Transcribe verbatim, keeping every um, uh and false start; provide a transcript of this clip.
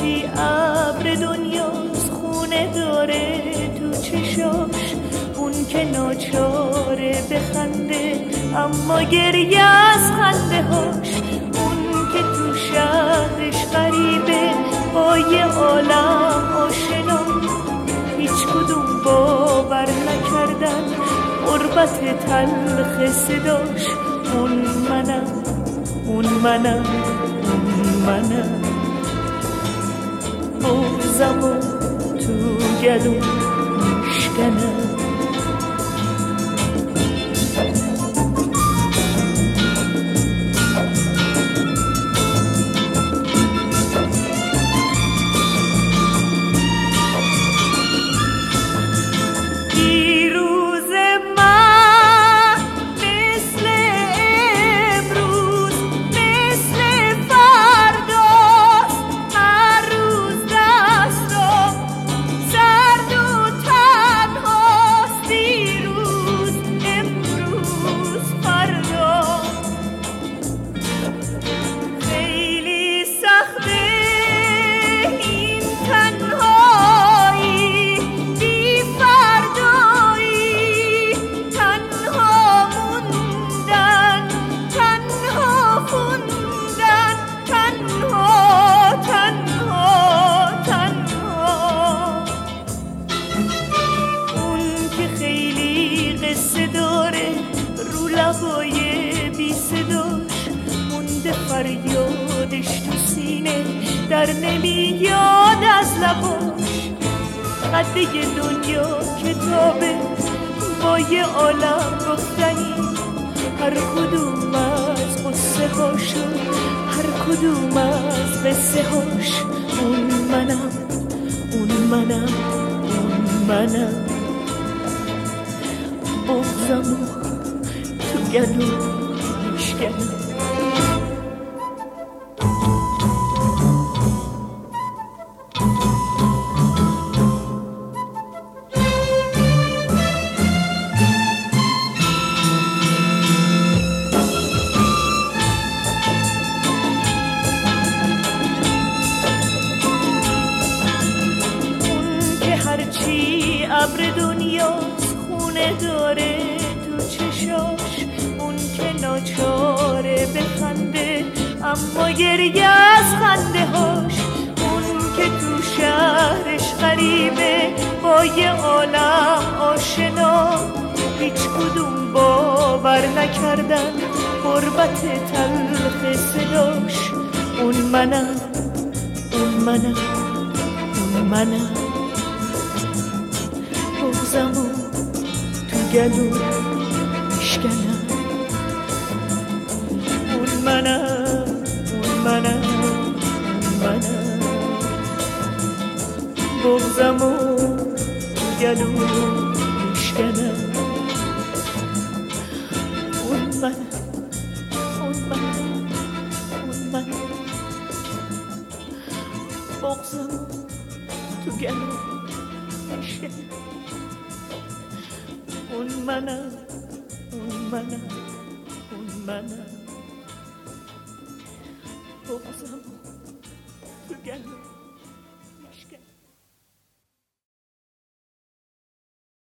هرچی ابر دنیاست خونه داره تو چشاش، اون که ناچاره بخنده اما گریه از خنده هاش، اون که تو شهرش غریبه با یه عالم آشنا، هیچ کدوم باور نکردن غربت تلخ صداش. اون منم، اون منم، اون منم، بغضم و تو گلوم میشکنم. فریادش تو سینه در نمیاد از لباش، قده دنیا کتابه با یه عالم گفتنی، هر کدوم از قصه هاشو، هر کدوم از قصه هاش. اون منم، اون منم، اون منم، بغضمو تو گلو میشکنم. هرچی ابر دنیاست خونه داره تو چشاش، اون که ناچاره بخنده اما گریه از خنده هاش، اون که تو شهرش غریبه با یه عالم آشنا، هیچ کدوم باور نکردن غربت تلخ صداش. اون منم، اون منم، اون منم، بغضمو تو گلو میشکنم. اون منم، اون منم، اون منم، بغضمو تو گلو میشکنم. اون منم، اون منم، اون منم، بغضمو تو گلو میشکنم. اون منم، اون منم، اون منم، بغضمو تو گلو